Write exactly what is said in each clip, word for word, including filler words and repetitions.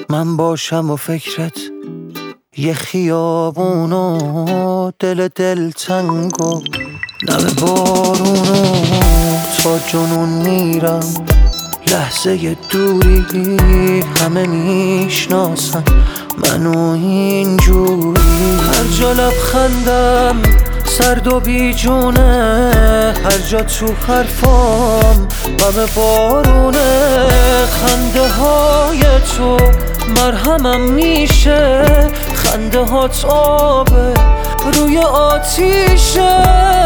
من باشم و فکرت یه خیابونو، دل دل تنگو نم بارونو، تا جنون میرم لحظه دوری، همه میشناسن منو اینجوری. هر جا لبخندم سرد و بیجونه، هر جا تو حرفام غم بارونه. خنده های تو مرهمم میشه، خنده هات آبه روی آتیشه.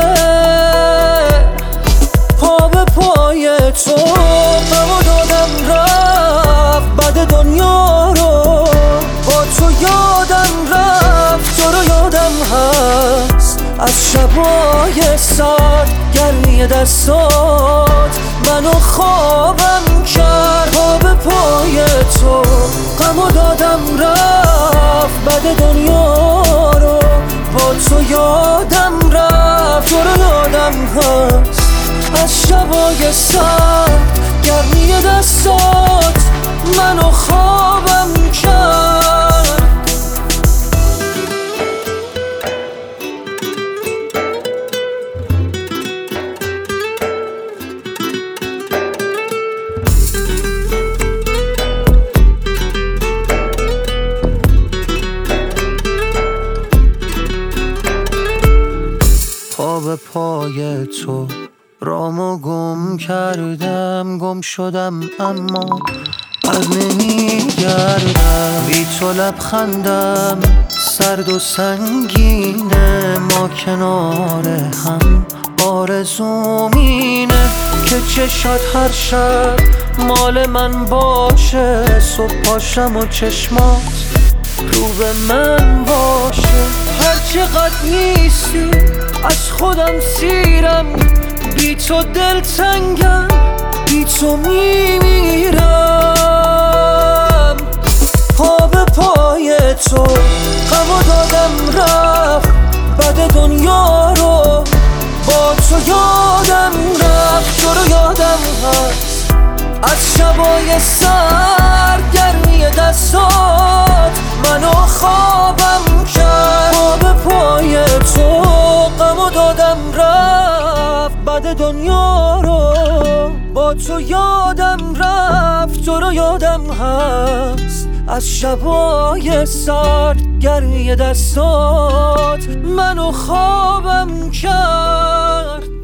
پا به پای تو غمو دادم رفت، بعد دنیا رو با تو یادم رفت. تو رو یادم هست از شبای سرد، گرمی دستات منو خوابم کرد. پا به پای تو غمو دادم رفت، بعد دنیا رو با تو یادم رفت. تو رو یادم هست از شبای سرد، گرمی دستات منو خوابم کرد. پا به پای تو رامو گم کردم، گم شدم اما بر نمیگردم. بی تو لبخندم سرد و سنگینه، ما کنار هم آرزومینه که چشات هر شب مال من باشه. صبح پاشم و چشمات رو به من باشه. هر چقدر نیستی از خودم سیرم، بی تو دل تنگم، بی تو میمیرم. پا به پای تو غمو دادم رفت، بعد دنیا رو با تو یادم رفت. تو رو یادم هست از شبای سرد، گرمی دستات منو خوابم کرد. پا به پای تو غمو دادم رفت، بعد دنیا رو با تو یادم رفت. تو رو یادم هست از شبای سرد، گرمی دستات منو خوابم کرد.